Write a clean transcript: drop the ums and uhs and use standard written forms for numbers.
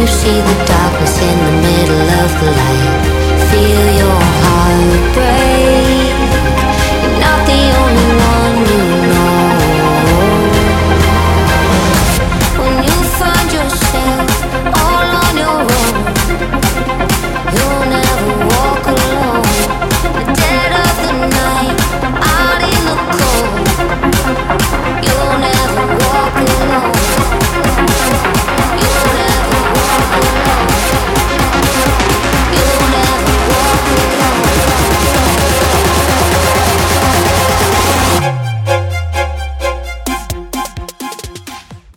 see the darkness in the middle of the light. Feel your heart break.